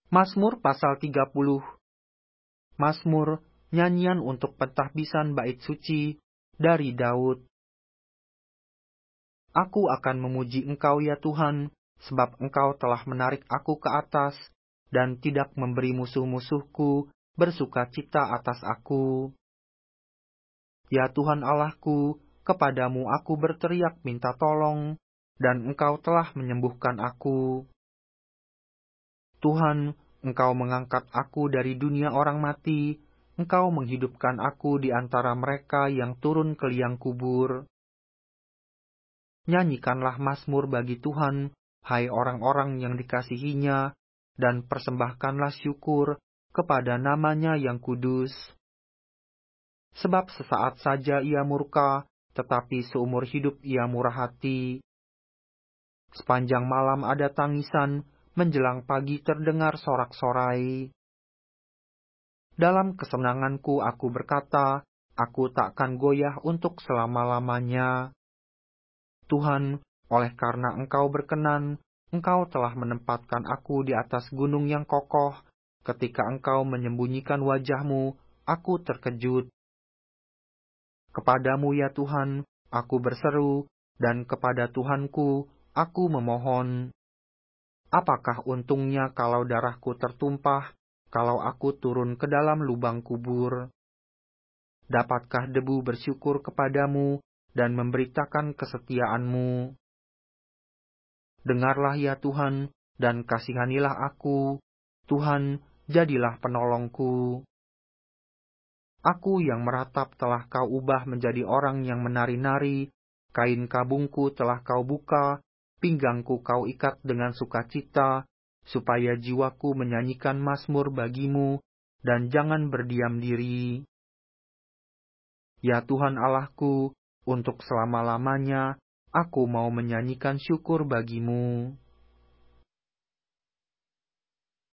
Mazmur pasal 30. Mazmur, nyanyian untuk pentahbisan bait suci dari Daud. Aku akan memuji Engkau ya Tuhan, sebab Engkau telah menarik aku ke atas, dan tidak memberi musuh-musuhku bersuka cita atas aku. Ya Tuhan Allahku, kepadamu aku berteriak minta tolong, dan Engkau telah menyembuhkan aku. Tuhan, Engkau mengangkat aku dari dunia orang mati, Engkau menghidupkan aku di antara mereka yang turun ke liang kubur. Nyanyikanlah mazmur bagi Tuhan, hai orang-orang yang dikasihinya, dan persembahkanlah syukur kepada namanya yang kudus. Sebab sesaat saja ia murka, tetapi seumur hidup ia murah hati. Sepanjang malam ada tangisan, menjelang pagi terdengar sorak-sorai. Dalam kesenanganku aku berkata, aku takkan goyah untuk selama-lamanya. Tuhan, oleh karena Engkau berkenan, Engkau telah menempatkan aku di atas gunung yang kokoh. Ketika Engkau menyembunyikan wajah-Mu, aku terkejut. Kepadamu ya Tuhan, aku berseru, dan kepada Tuhanku, aku memohon. Apakah untungnya kalau darahku tertumpah, kalau aku turun ke dalam lubang kubur? Dapatkah debu bersyukur kepadamu dan memberitakan kesetiaan-Mu? Dengarlah ya Tuhan, dan kasihanilah aku. Tuhan, jadilah penolongku. Aku yang meratap telah Kau ubah menjadi orang yang menari-nari, kain kabungku telah Kau buka, pinggangku Kau ikat dengan sukacita, supaya jiwaku menyanyikan mazmur bagi-Mu, dan jangan berdiam diri. Ya Tuhan Allahku, untuk selama-lamanya, aku mau menyanyikan syukur bagi-Mu.